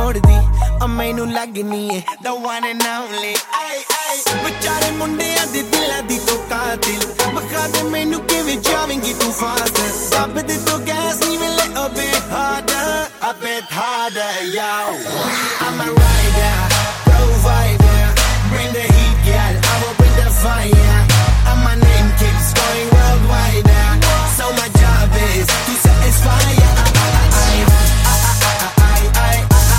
ਮੋੜਦੀ ਆ ਮੈਨੂੰ ਲੱਗਨੀ ਏ the one and only ਵਿਚਾਰੇ ਮੁੰਡਿਆਂ ਦੇ ਦਿਲਾਂ ਦੀ ਤੂੰ ਕਾਤਿਲ ਬਖਾ ਦੇ ਮੈਨੂੰ ਕਿਵੇਂ ਜਾਵੇਂਗੀ ਤੂੰ ਫਾਸਟ ਦੱਬ ਦੇ ਤੂੰ ਗੈਸ ਨਹੀਂ ਮਿਲੇ a bit harder yo I'm a rider provider bring the heat girl I will bring the fire